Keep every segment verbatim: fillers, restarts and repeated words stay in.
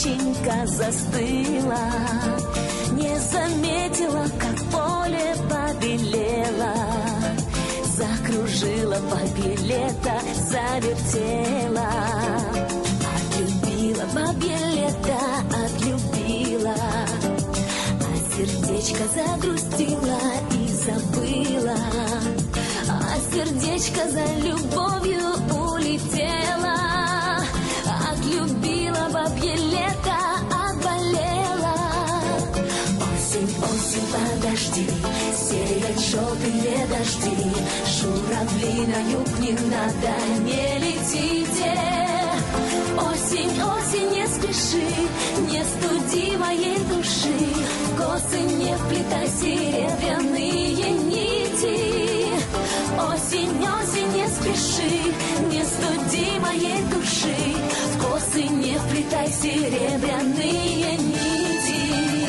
доченька застыла, не заметила, как поле побелело. Закружила бабье лето, завертела. Отлюбила бабье лето, отлюбила. А сердечко загрустило и забыла. А сердечко за любовью улетело. Отлюбила бабье лето, отболела. Осень, осень, подожди, сеять желтые дожди. Журавли на юг не надо, не летите. Осень, осень, не спеши, не студи моей души. В косы не вплетай серебряные нити. Осень, осень, не спеши, не студи моей души. В косы не вплетай серебряные нити.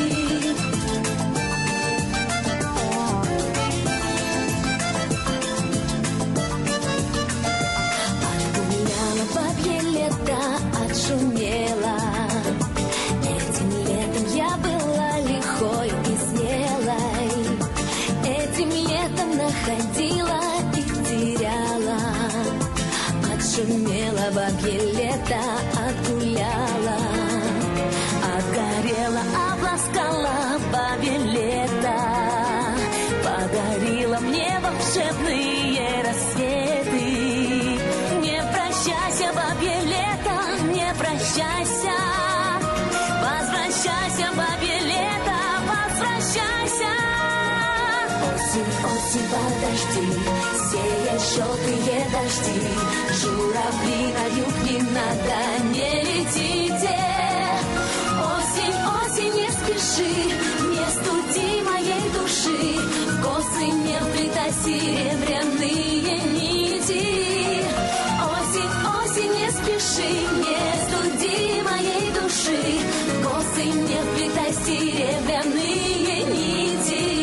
Отгуляла бабье лето, отшумела. Этим летом я была лихой и смелой. Этим летом находила и теряла. Отшумела бабье лето, отгуляла. Отгорела, обласкала бабье лето. Подарила мне волшебные рассветы. Не прощайся, бабье лето, не прощайся. Возвращайся, бабье лето, возвращайся. Осень, осень, подожди, сеять желтые дожди. Журавли на юг не надо, не летите. Осень, осень, не спеши, не студи моей души. В косы не вплетай серебряные нити. Осень, осень, не спеши, не студи моей души. В косы не вплетай серебряные нити.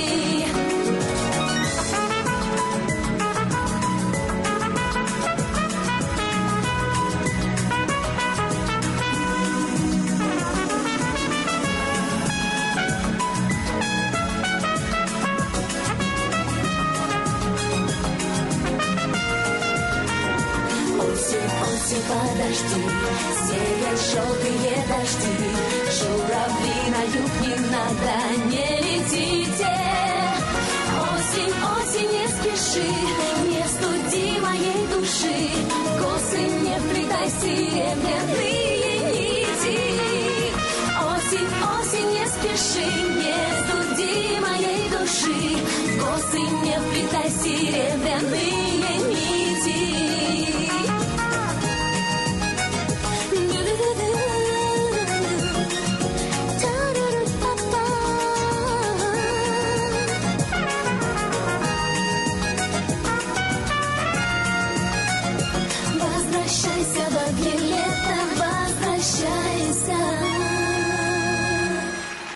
Подожди, сеять желтые дожди. Журавли на юг не надо, не летите. Осень, осень, не спеши, не студи моей души. Косы не вплетай серебряные нити. Осень, осень, не спеши, не студи моей души. Косы не вплетай серебряные